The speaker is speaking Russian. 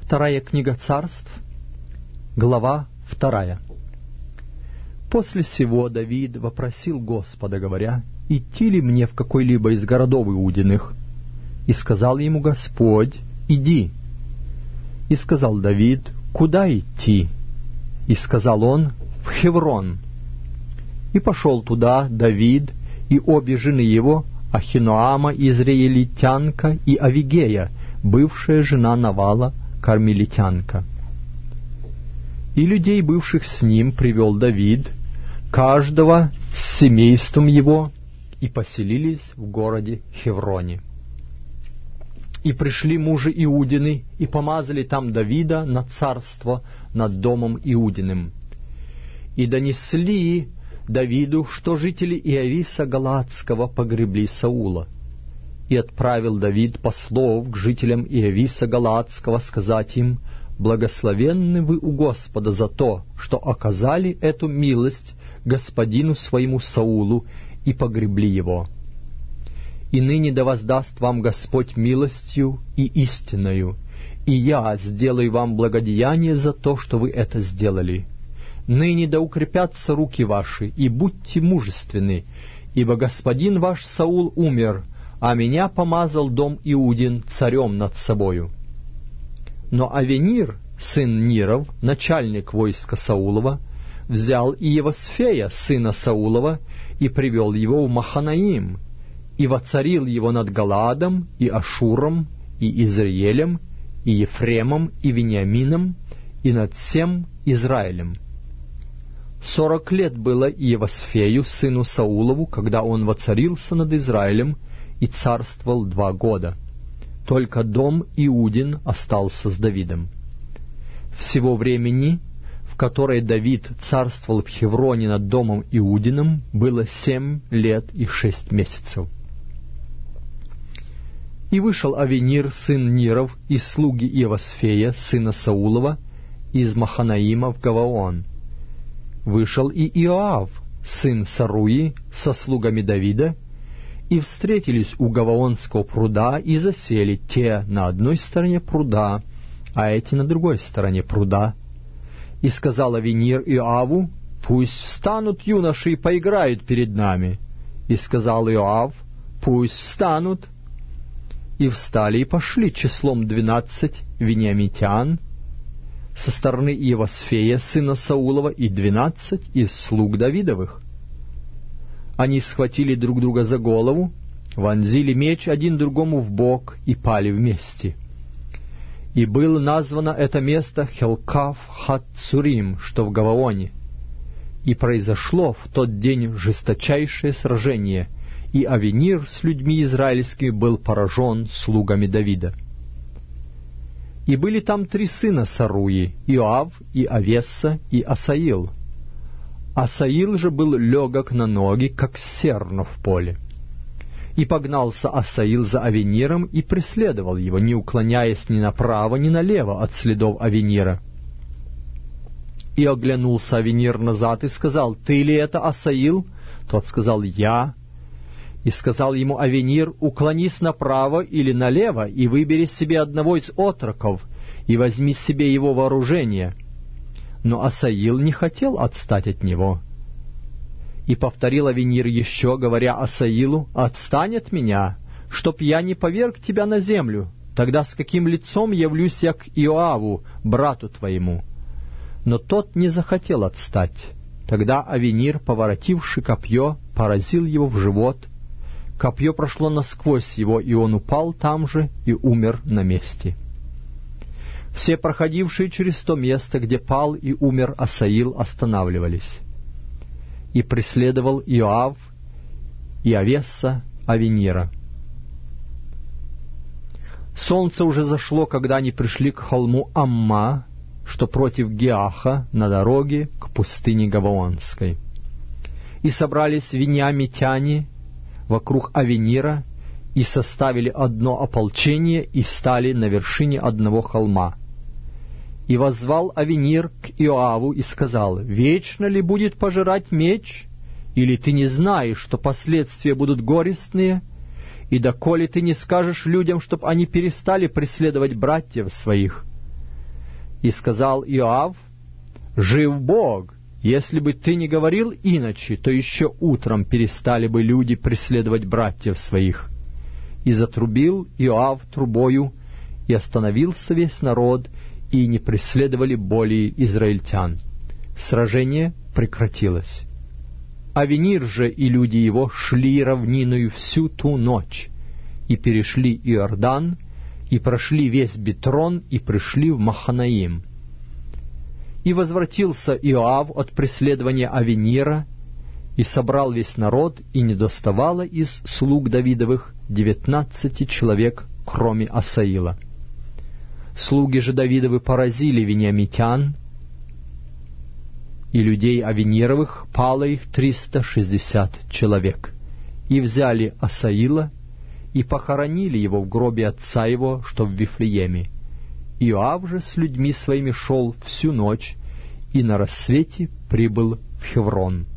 Вторая книга Царств, глава 2. После сего Давид вопросил Господа, говоря: «Идти ли мне в какой-либо из городов Иудиных?» И сказал ему Господь: «Иди». И сказал Давид: «Куда идти?» И сказал он: «В Хеврон». И пошел туда Давид и обе жены его, Ахиноама израилитянка и Авигея, бывшая жена Навала, кармелитянка. И людей, бывших с ним, привел Давид, каждого с семейством его, и поселились в городе Хевроне. И пришли мужи Иудины, и помазали там Давида на царство над домом Иудиным. И донесли Давиду, что жители Иависа Галаадского погребли Саула. И отправил Давид послов к жителям Иависа Галаадского сказать им: «Благословенны вы у Господа за то, что оказали эту милость господину своему Саулу и погребли его. И ныне да воздаст вам Господь милостью и истинною, и я сделаю вам благодеяние за то, что вы это сделали. Ныне да укрепятся руки ваши, и будьте мужественны, ибо господин ваш Саул умер, а меня помазал дом Иудин царем над собою». Но Авенир, сын Ниров, начальник войска Саулова, взял Иевосфея, сына Саулова, и привел его в Маханаим, и воцарил его над Галаадом, и Ашуром, и Израилем, и Ефремом, и Вениамином, и над всем Израилем. 40 лет было Иевосфею, сыну Саулову, когда он воцарился над Израилем, и царствовал 2 года. Только дом Иудин остался с Давидом. Всего времени, в которое Давид царствовал в Хевроне над домом Иудиным, было 7 лет и 6 месяцев. И вышел Авенир, сын Ниров, из слуги Иевосфея, сына Саулова, из Маханаима в Гаваон. Вышел и Иоав, сын Саруи, со слугами Давида, и встретились у Гаваонского пруда, и засели те на одной стороне пруда, а эти на другой стороне пруда. И сказал Авенир Иоаву: «Пусть встанут юноши и поиграют перед нами». И сказал Иоав: «Пусть встанут». И встали и пошли числом 12 вениамитян со стороны Иевосфея, сына Саулова, и 12 из слуг Давидовых. Они схватили друг друга за голову, вонзили меч один другому в бок и пали вместе. И было названо это место Хелкав-хат-Цурим, что в Гаваоне. И произошло в тот день жесточайшее сражение, и Авенир с людьми израильскими был поражен слугами Давида. И были там 3 сына Саруи: Иоав, и Авесса, и Асаил. Асаил же был легок на ноги, как серно в поле. И погнался Асаил за Авениром и преследовал его, не уклоняясь ни направо, ни налево от следов Авенира. И оглянулся Авенир назад и сказал: «Ты ли это, Асаил?» Тот сказал: «Я». И сказал ему Авенир: «Уклонись направо или налево, и выбери себе одного из отроков, и возьми себе его вооружение». Но Асаил не хотел отстать от него. И повторил Авенир еще, говоря Асаилу: «Отстань от меня, чтоб я не поверг тебя на землю. Тогда с каким лицом явлюсь я к Иоаву, брату твоему?» Но тот не захотел отстать. Тогда Авенир, поворотивши копье, поразил его в живот. Копье прошло насквозь его, и он упал там же и умер на месте. Все проходившие через то место, где пал и умер Асаил, останавливались. И преследовал Иоав и Авесса Авенира. Солнце уже зашло, когда они пришли к холму Амма, что против Геаха, на дороге к пустыне Гаваонской. И собрались вениамитяне вокруг Авенира, и составили одно ополчение, и стали на вершине одного холма. И воззвал Авенир к Иоаву и сказал: «Вечно ли будет пожирать меч? Или ты не знаешь, что последствия будут горестные? И доколе ты не скажешь людям, чтоб они перестали преследовать братьев своих?» И сказал Иоав: «Жив Бог! Если бы ты не говорил иначе, то еще утром перестали бы люди преследовать братьев своих». И затрубил Иоав трубою, и остановился весь народ, и не преследовали более израильтян. Сражение прекратилось. Авенир же и люди его шли равниною всю ту ночь, и перешли Иордан, и прошли весь Битрон, и пришли в Маханаим. И возвратился Иоав от преследования Авенира, и собрал весь народ, и не доставало из слуг Давидовых 19 человек, кроме Асаила. Слуги же Давидовы поразили вениамитян, и людей Авенировых пало их 360 человек. И взяли Асаила, и похоронили его в гробе отца его, что в Вифлееме. Иоав же с людьми своими шел всю ночь, и на рассвете прибыл в Хеврон.